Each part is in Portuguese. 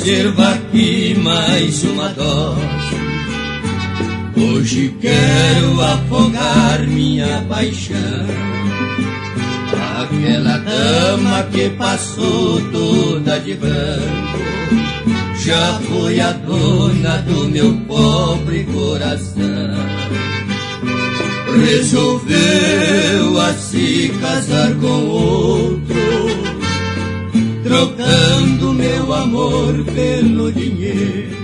sirva aqui mais uma dose. Hoje quero afogar minha paixão. Aquela dama que passou toda de branco já foi a dona do meu pobre coração. Resolveu a se casar com outro, trocando meu amor pelo dinheiro.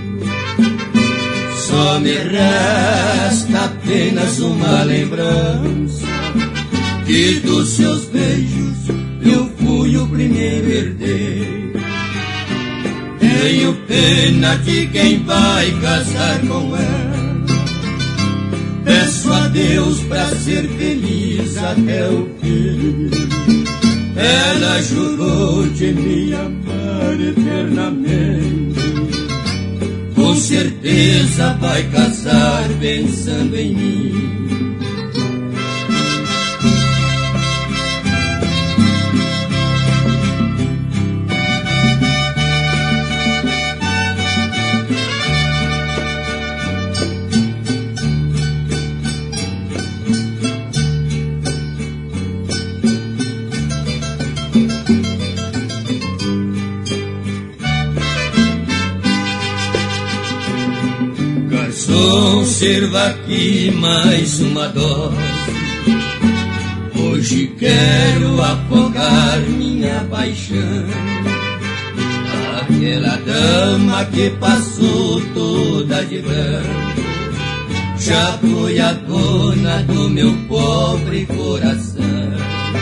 Só me resta apenas uma lembrança, que dos seus beijos eu fui o primeiro herdeiro. Tenho pena de quem vai casar com ela. Peço a Deus pra ser feliz até o fim. Ela jurou de me amar eternamente. Com certeza vai casar pensando em mim. Garçom, sirva aqui mais uma dose. Hoje quero afogar minha paixão. Aquela dama que passou toda de branco já foi a dona do meu pobre coração.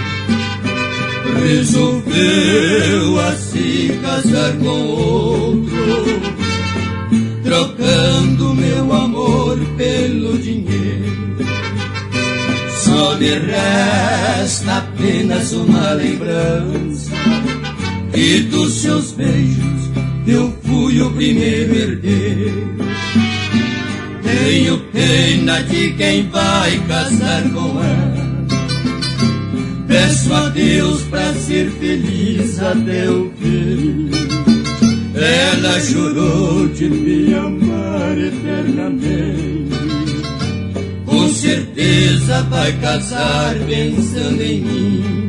Resolveu a se casar com outro, trocando meu amor pelo dinheiro. Só me resta apenas uma lembrança, que dos seus beijos eu fui o primeiro herdeiro. Tenho pena de quem vai casar com ela. Peço a Deus pra ser feliz até o fim. Ela jurou de me amar eternamente. Com certeza vai casar pensando em mim.